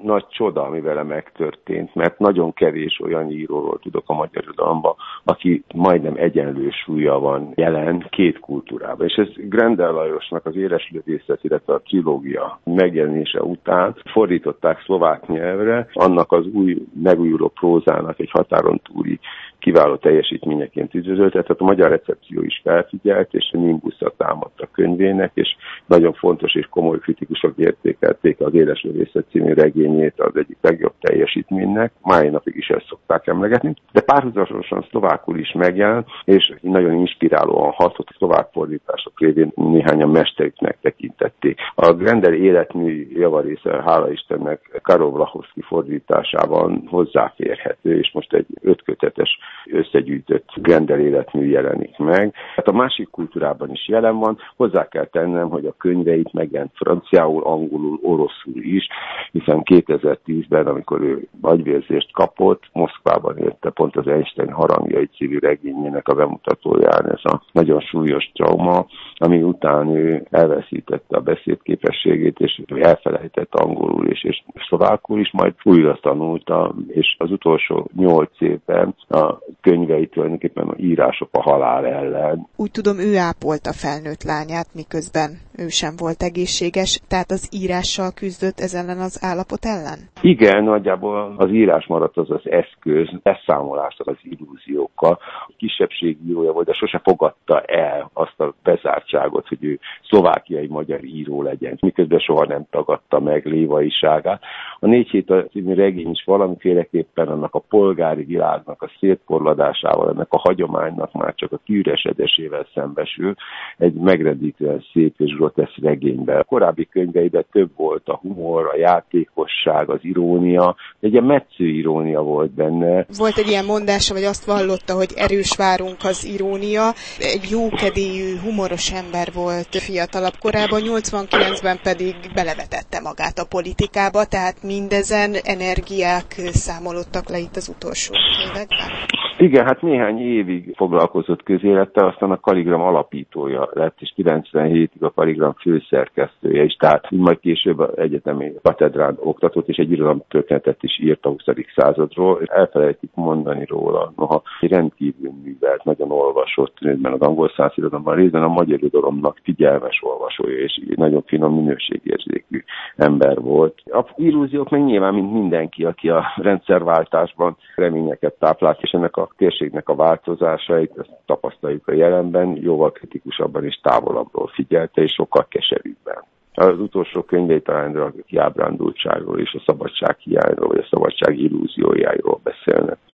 nagy csoda, ami vele megtörtént, mert nagyon kevés olyan íróról tudok a magyar irodalomban, aki majdnem egyenlő súlya van jelen két kultúrában. És ez Grendel Lajosnak az Éles lövészet, illetve a trilógia megjelenése után fordították szlovák nyelvre, annak az új megújuló prózának egy határon túli kiváló teljesítményeként üdvözölte, tehát a magyar recepció is felfigyelt, és a Nimbusra támadt a könyvének, és nagyon fontos és komoly kritikusok értékelték az Éles lövészet című regényét az egyik legjobb teljesítménynek, mai napig is ezt szokták emlegetni, de párhuzamosan szlovákul is megjelent, és nagyon inspirálóan hatott, a szlovák fordítások révén néhányan mesteriknek tekintették. A Grendel életmű javarésze, hála Istennek, Karol Vlachowski fordításában hozzáférhető, és most egy 5 kötetes összegyűjtött Grendel életmű jelenik meg. Hát a másik kultúrában is jelen van, hozzá kell tennem, hogy a könyveit megjelent franciául, angolul, oroszul is, hiszen 2010-ben, amikor ő agyvérzést kapott, Moszkvában érte pont az Einstein harangjai című regényének a bemutatóján ez a nagyon súlyos trauma, ami után ő elveszítette a beszédképességét, és elfelejtett angolul és szlovákul is, majd újra tanulta, és az utolsó 8 évben a könyvei tulajdonképpen írások a halál ellen. Úgy tudom, ő ápolta felnőtt lányát, miközben ő sem volt egészséges, tehát az írással küzdött ez ellen az állapot ellen? Igen, nagyjából az írás maradt az eszköz, elszámolástak az illúziókkal. Kisebbségi írója volt, de sose fogadta el azt a bezártságot, hogy ő szlovákiai magyar író legyen, miközben soha nem tagadta meg lévaiságát. A 4 hét című regény is valamiféleképpen annak a polgári világnak a szétporladásával, ennek a hagyománynak már csak a kiüresedésével szembesül, egy megrendítően szép és groteszk regényben. A korábbi könyveiben több volt a humor, a játékosság, az irónia, egy ilyen metsző irónia volt benne. Volt egy ilyen mondása, vagy azt vallotta, hogy erős várunk az irónia. Egy jókedélyű, humoros ember volt fiatalabb korában, 89-ben pedig belevetette magát a politikába, tehát mindezen energiák számolódtak le itt az utolsó években. Igen, hát néhány évig foglalkozott közélettel, aztán a Kaligram alapítója lett, és 97-ig a Kaligram főszerkesztője is, tehát majd később az egyetemi katedrán oktatott, és egy irodalomtörténetet is írt a 20. századról. Elfelejtik mondani róla, noha egy rendkívül művelt, nagyon olvasott, részben az angol százirodalomban, részben a magyar irodalomnak figyelmes olvasója, és nagyon finom minőségérzékű ember volt. A illúziók meg nyilván, mint mindenki, aki a rendszerváltásban reményeket táplált, és ennek a térségnek a változásait, ezt tapasztaljuk a jelenben, jóval kritikusabban és távolabbról figyelte, és sokkal keserűbben. Az utolsó könyvei talán a kiábrándultságról és a szabadság hiányról, vagy a szabadság illúziójáról beszélnek.